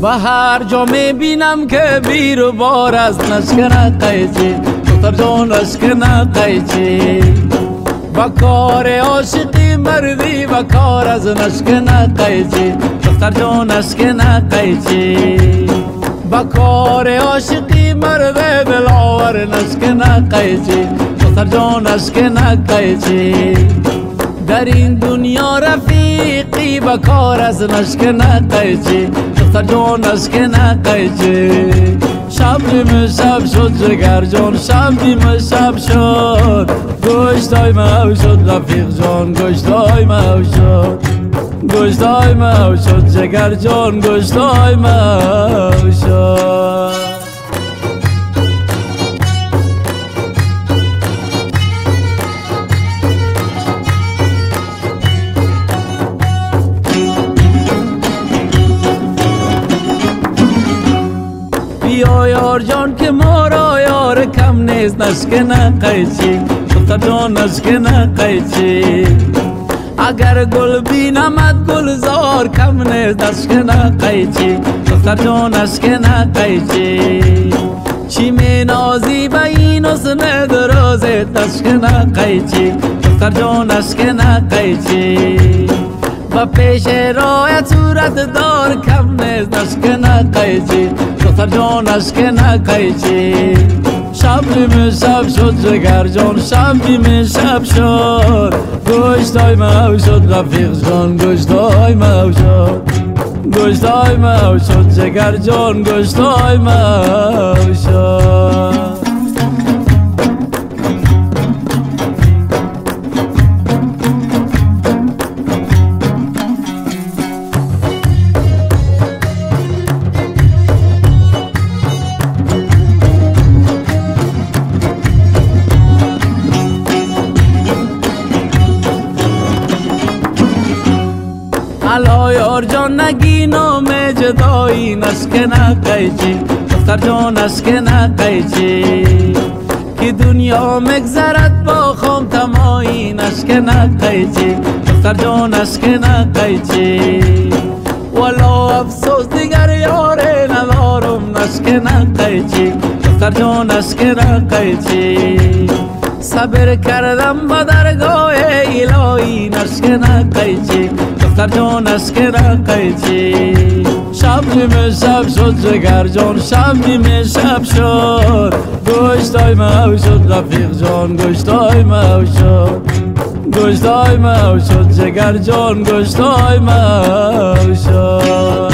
به هر جا میبینم که بیر و بار از نشکنه قیچی دختر جان نشکنه قیچی با کار عاشقی مردی و کار از نشکنه قیچی دختر جان نشکنه قیچی با کار عاشقی مرد دلاور نشکنه قیچی دختر جان نشکنه قیچی در این دنیا رفیقی با کار از نشکنه قیچی دختر جان نشکنه قیچی شب نیمه شب شد جگر جان شب نیمه شب شد گشتای مو شد رفیق جان گشتای مو شد گشتای مو شد جگر جان گشتای مو شد بیا یار جان که ما را یار کم نیست نشکنه قیچی دختر جان نشکنه قیچی اگر گل بینمت گلزار کم نیست نشکنه قیچی دختر جان نشکنه قیچی چی می نازی به این حسن درازت نشکنه قیچی دختر جان نشکنه قیچی و پیش رایت صورت دار کم نیست نشکنه قیچی دختر جان نشکنه قیچی شب نیمه شب شد جگر جان شب نیمه شب شد گشتای مو شد رفیق جان گشتای مو شد گشتای مو شد جگر جان گشتای مو شد الا یار جان نگی نام جدایی نشکنه قیچی دختر جان نشکنه قیچی که دنیا مگذرد با خام تمایی نشکنه قیچی دختر جان نشکنه قیچی والا افسوس دیگر یار ندارم نشکنه قیچی دختر جان نشکنه قیچی صبر کردم با درگاه الهی نشکنه قیچی دختر جان نشکنه قیچی شب نیمه شب شد جگر جان شب نیمه شب شد گشتای مو شد رفیق جان گشتای مو شد گشتای مو شد جگر جان گشتای مو شد